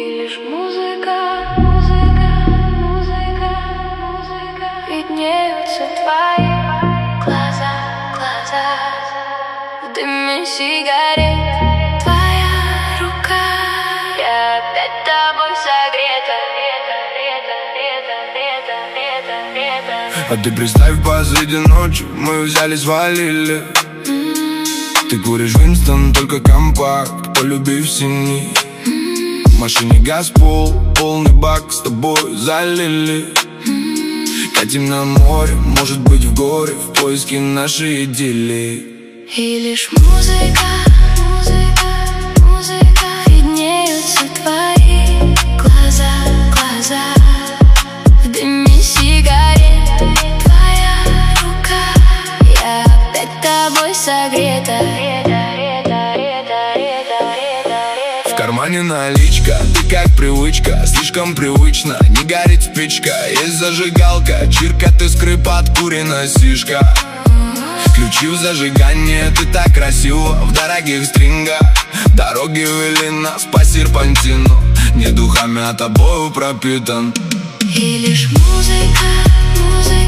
И лишь музыка, музыка, музыка, музыка. Виднеются твои глаза, глаза в дыме сигарет. Твоя рука, я опять тобой согрета. А ты представь, посреди ночи мы взяли, свалили. Ты куришь Винстон, только компакт, полюбив синий. В машине газ пол, полный бак, с тобой залили. Катим на море, может быть в горе, в поиске нашей идиллии. И лишь музыка, музыка, музыка. Виднеются твои глаза, глаза в дыме сигарет. Твоя рука, я опять тобой согрета. В кармане наличка, ты как привычка, слишком привычно, не горит спичка. Есть зажигалка, чиркает искры, подкурена сишка. Ключи в зажигание, ты так красиво в дорогих стрингах. Дороги вели нас по серпантину, не духами, а тобою пропитан. И лишь музыка, музыка.